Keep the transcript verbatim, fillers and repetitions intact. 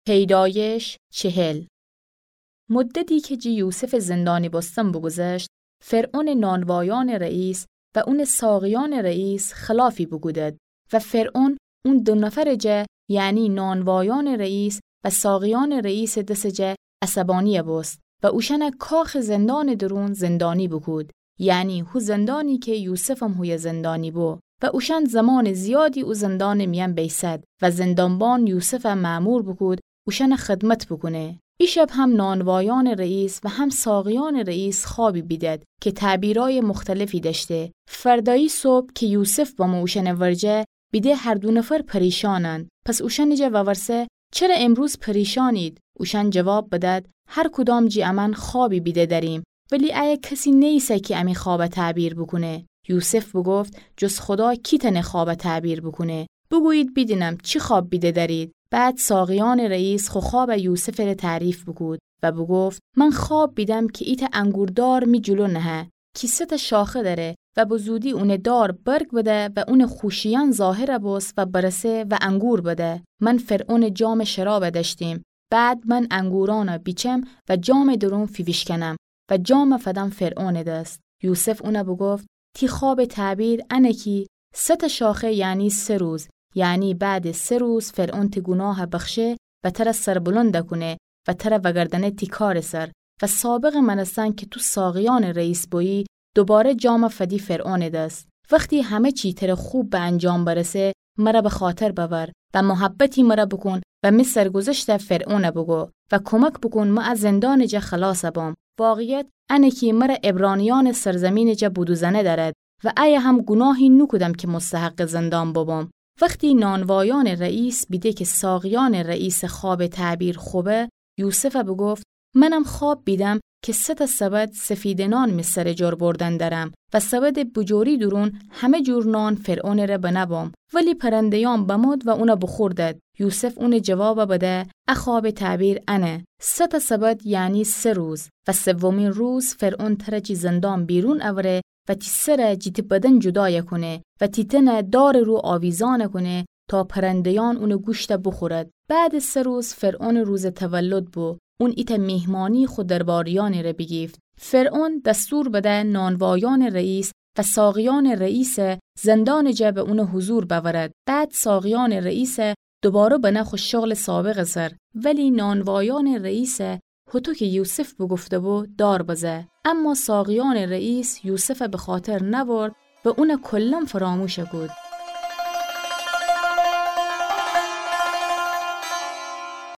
پیدایش چهل. مدتی که جی یوسف زندانی بستن بگذشت، فرعون نانوایان رئیس و اون ساقیان رئیس خلافی بگودد و فرعون اون دو نفر جه یعنی نانوایان رئیس و ساقیان رئیس دست جه عصبانی بست و اوشن کاخ زندان درون زندانی بکود، یعنی هو زندانی که یوسف هم هوی زندانی بو و اوشن زمان زیادی او زندان میم بیسد و زندانبان یوسف هم معمور بکود اوشن خدمت بکنه. ای شب هم نانوایان رئیس و هم ساقیان رئیس خوابی بیدد که تعبیرای مختلفی داشته. فردایی صبح که یوسف با اوشن ورجه بیده هر دو نفر پریشانن. پس اوشن جه و ورسه چرا امروز پریشانید؟ اوشن جواب بدد هر کدام جی امن خوابی بیده داریم، ولی اگه کسی نیسه که امی خواب تعبیر بکنه. یوسف بگفت جز خدا کی تنه خواب تعبیر بکنه؟ بگویید بیدینم چی خواب بیده دارید؟ بعد ساقیان رئیس خو خواب یوسف را تعریف بکود و بگفت من خواب بیدم که ایت انگوردار می جلو نهه که سه شاخه داره و بزودی اون دار برگ بده و اون خوشیان ظاهر بست و برسه و انگور بده. من فرعون جام شراب داشتیم، بعد من انگوران بیچم و جام درون فیویش کنم و جام فدم فرعون دست. یوسف اون بگفت تی خواب تعبیر انه کی سه شاخه یعنی سه روز، یعنی بعد سه روز فرعون تی گناه بخشه و تر سر بلند کنه و تر وگردنه تی کار سر و سابق منستن که تو ساقیان رئیس بویی دوباره جام فدی فرعون دست. وقتی همه چی تر خوب به انجام برسه مرا به خاطر ببر و محبتی مرا بکن و می سرگذشت فرعون بگو و کمک بکن ما از زندان جه خلاص بام. واقعیت انه که مرا عبرانیان سرزمین جه بودوزنه دارد و ای هم گناهی نکدم که مستحق زندان بابام. وقتی نانوایان رئیس بیده که ساقیان رئیس خواب تعبیر خوبه، یوسف بگفت منم خواب بیدم که سه تا سبد سفیدنان مصر جار بردن دارم و سبد بجوری درون همه جور نان فرعون را بنبام، ولی پرندیان بمود و اونا بخوردد. یوسف اون جواب بده اخواب تعبیر انه سه تا سبد یعنی سه روز و سومین روز فرعون ترجی زندان بیرون اوره و تی سر جیت بدن جدای کنه و تی تنه دار رو آویزان کنه تا پرندیان اون گوشت بخورد. بعد سه روز فرعون روز تولد بو، اون ایت میهمانی خود درباریان را بگیفت. فرعون دستور بده نانوایان رئیس و ساقیان رئیس زندان جه به اون حضور بورد. بعد ساقیان رئیس دوباره به نخو شغل سابق سر، ولی نانوایان رئیس هتو که یوسف بگفته بو دار بزه. اما ساقیان رئیس یوسف به خاطر نبرد و اون کلم فراموش کد.